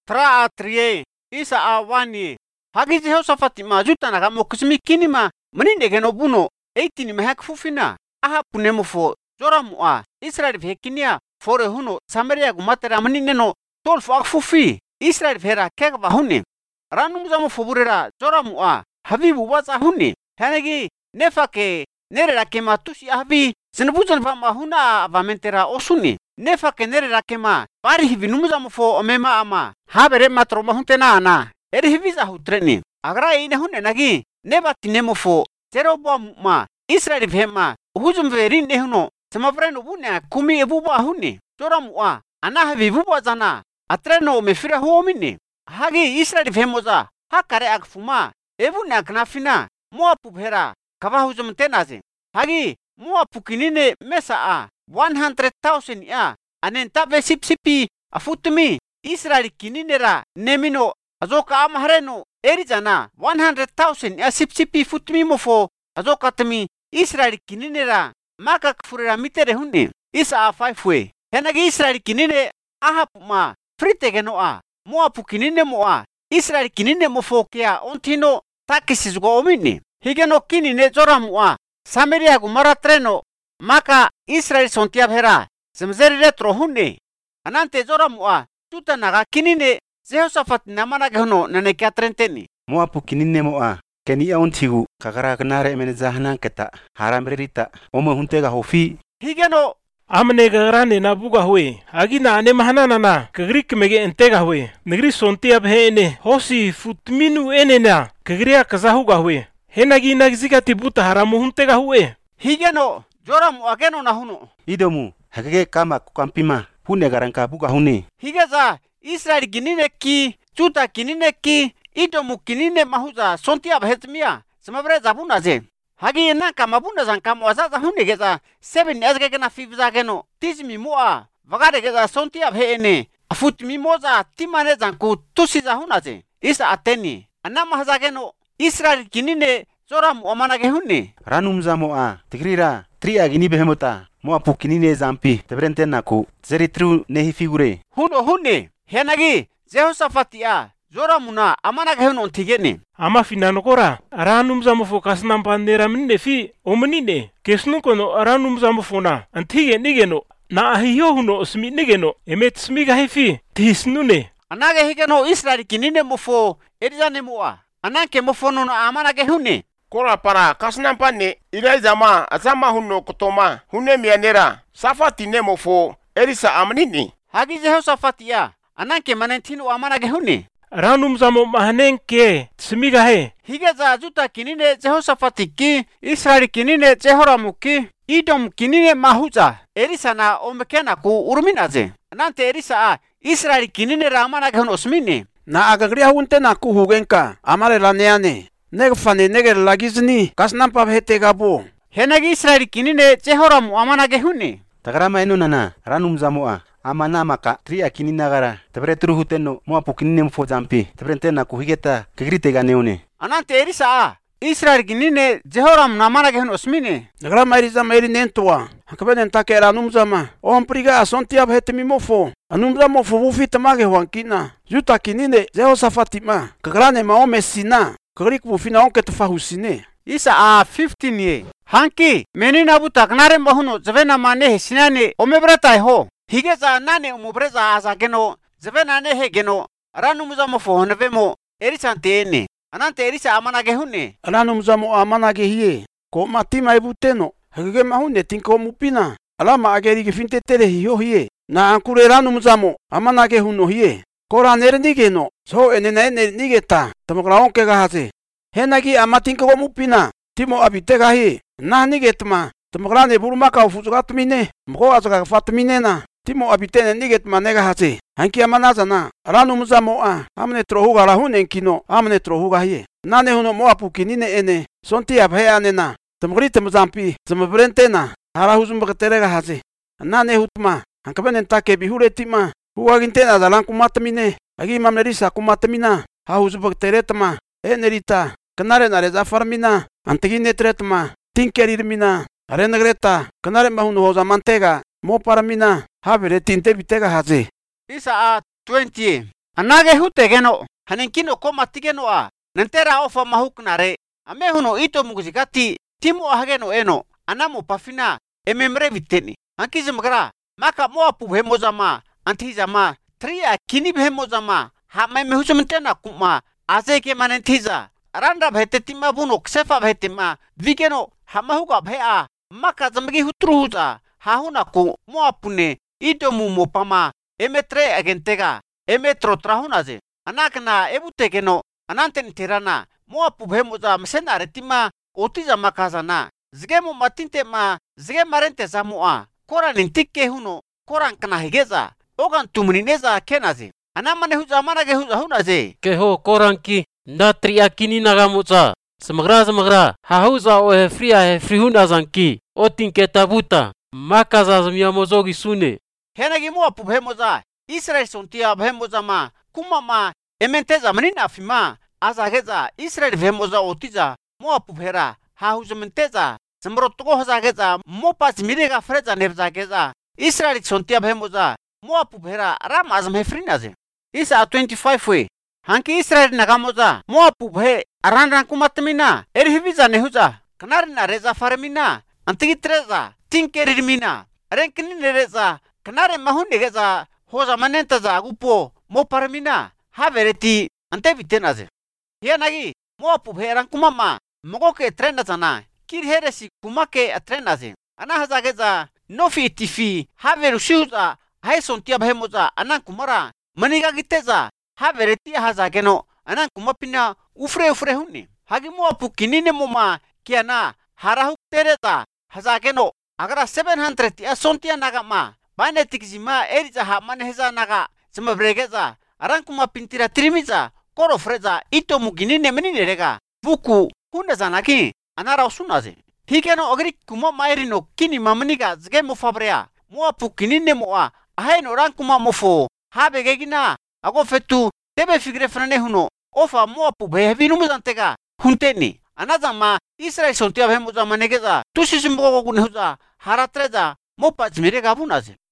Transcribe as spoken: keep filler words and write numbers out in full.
Tra atrie, isa awani. Hagi Jehoshaphat ma juta na kamo kusmi kini ma meninde geno buno. Eitini mahak fufina. Aha punemo fo Joram a Israel vekinia fore huno Samaria gumatera meninde no tolfo ak fufi. Israel vera kek bahuni. Ranum zamo foburera Joram a habibu waza huni. Hanegi nefake nere rakema tusi habi senbuzan fama huna vamentera osuni. Nefake nere rakema pari hivi numuzamo fo omema ama habere matro mahuntena ana. Eri hiviza hutreni. Agra ine hune nagi nebati nemo fo Jeroboam ma Israel vema hujum verin nehuno semavreno bunya kumi ebuba huni. Joram a ana havi buba zana atreno mefira huomini. Hagi Israel vemoza hakare akfuma ebunya knafina moapu bhera kava hujum tenaze. Hagi moapu kinine mesa a one hundred thousand ya anenta ve sip sipi afutumi Israel kininera nemino azoka amhareno erizana one hundred thousand ya sip sipi futumi mofo azoka tami Israel kininera maka kfurera mitere hunni isa a five way. Henagi Israel kinine ahapuma frite geno a moapu kinine moa Israel kinine mofo kia ontino takisizgo omini. Higeno kinine Joram a Samaria gumara treno maka Israel sontia bhera semzeri retro hunni. Anante Joram a tuta naga kinine Jehoshaphat namana gehono nane kya trenteni. Moapu kinine moa keni ya ontigu kakara kenare emene zahana keta haramrerita omo huntega hofi. Higeno amne gagrane na buga hue agina ane mahana na kagrik mege entega hue negri sontia bhene hosi futminu enena kagria kazahuga hue henagi nagzika tibuta haramu huntega hue. Higeno Joram ageno na huno Idomu hagege kama kukampima hune garanka buga hune. Higeza Israel kinine ki chuta kinine ki idomu kinine mahuza sontia bhetmia semavre zabuna ze. Hagi ena kama bunda zan kama wazaza hune geza seven ezge gena fivza geno tizmi moa vagare geza sontia bhene afutmi moza timane zan ku tusiza hunaze isa ateni anama haza geno Israel kinine Joram omana ge hunni. Ranum zamo a tigrira tria gini behemota moapu kinine zampi tebrente naku zeri tru nehi figure. Huno hunni henagi Jehoshaphat a Joramuna amana ge hunon tigeni. Ama finanokora aranum zamo fo kasnampandera minne fi omenine kesnu kono aranum zamo fona antige nigeno na ahiyo huno smi nigeno emet smiga hifi tisnune. Anage higeno Israel kinine mofo erizane moa anake mofono na amana ge hunni. Kora para kasnampane ila zama azama huno kutoma hune mianera safati nemo fo erisa amnini. Hagi Jehoshaphat a anake manentino amana ge hunni. Ranum zamo mahanenke smiga he. Higeza juta kinine Jehoshaphat ki Israel kinine Jehoram ki idom kinine mahuza erisana omkena ku urminaze. Nante erisa a Israel kinine ramana ge huno smini. Na agagria hunte na ku hugenka amare laneane neg fane neger lagizni kasnampa bhete gabo. Henagi Israel kinine Jehoram amana ge hunni. Tagarama eno nana ranum zamo a amana maka tria kinina gara tebre tru huteno moapu kinine mfo zampi tebrente naku higeta kegrite ganeone. Anante erisa a Israel kinine Jehoram namana ge huno smini. Nagrama eriza meri nentoa hakabenen takera numzama ompriga sontia bhete mimofo anumza mofo bufita mage wankina juta kinine Jehoshaphat ma kagrane ma omesina kagrik bufina onke tfahusine. Isa a fifteen ye hanki menina butak nare mahuno zavena mane sinane omebrata ho. Higeza nane umubreza azageno zavena ne hegeno ranumza mofo honvemo erisantene anante erisa amana ge hunne. Ranumza mo amana ge hie ko matima ibuteno hagege mahune tinko mupina alama ageri ge finte tere hiyo hie na ankure ranumza mo amana ge huno hie kora nernigeno so enene nigeta tamogra onke gahaze henagi amatinko go mupina timo abitega hie na nigetma tamogra ne burmaka ufuzugatmine mko azaga fatmine na timo abitene nigetma nega haze hanki amana zana ranumza mo a amne trohuga rahunen kino amne trohuga hie nane huno moapu kinine ene sonti abheane na tamgri tamzampi zamabrentena harahuzum bakterega haze nane hutma hankabenen take bihuretima huagintena dalan kumatmine agi mamnerisa kumatmina hahuzum bakteretma enerita kanare nare zafarmina antigine tretma tinkerirmina arenagreta kanare mahun hoza mantega mo paramina habere tinte bitega haze. Isa a twenty Anage hutegeno hanenkino komatigeno a nantera ofa mahuknare amehuno ito mugzigati timu ahageno eno anamo pafina ememre viteni hankizimgra maka moapu hemozama antizama tria kinib hemozama hama mehusumtena kuma azeke manentiza randa bhetetima buno ksefa bhetima vigeno hamahuga bhea maka zamgi hutruhuza hahuna ku moapune idomu mopama emetre agentega emetro trahunaze anakna ebutegeno ananten tirana moapu bhemoza mesena retima otiza makazana zgemo matinte ma zge marente zamua koran intikke huno koran kana higeza ogan tumnineza kenaze anamane huza manage huza hunaze keho koranki ndatri akini nagamutsa semagra semagra hahuza o hefria hefrihuna zanki otinke tabuta makaza zamia mozogi sune henagi moapu bhemoza Israel sontia bhemoza ma kumama ementeza manina fima azageza Israel bhemoza otiza moapu bhera hahuzementeza semrotogo hazageza mopas mirega freza nebzageza Israel sontia bhemoza moapu bhera ram azam hefrinaze Isa twenty-five we hanki Israel nagamoza moapu bhe aranran kumatmina erhiviza nehuza kanarina reza farmina antigitreza tinkerirmina renkini nereza kanare mahunegeza hoza manentaza gupo moparmina havereti antevitenaze hianagi moapu bhe ran kumama mogoke trenazana kirheresi kumake atrenaze ana hazageza nofi tifi haveru shuza haisontia bhemoza anan kumara maniga giteza havereti hazageno anan kumapina ufre ufre hunni hagi moapu kinine moma kiana harahuk tereza hazageno agara seven hundred ya sontia nagama banetikzima eriza ha manheza naga semabregeza aran kumapintira trimiza koro freza ito muginine menine rega buku hunda zanaki anara usunaze hikeno ogri kuma mairino kini mamniga zge mufabrea moapu kinine moa aheno ran kuma mofo habegegina ago fetu tebe figre frane huno ofa moapu behevinu muzantega hunteni anazama Israel sontia bhemuza manegeza tusisimbogo kunehuza haratreza mopa zmirega bunaze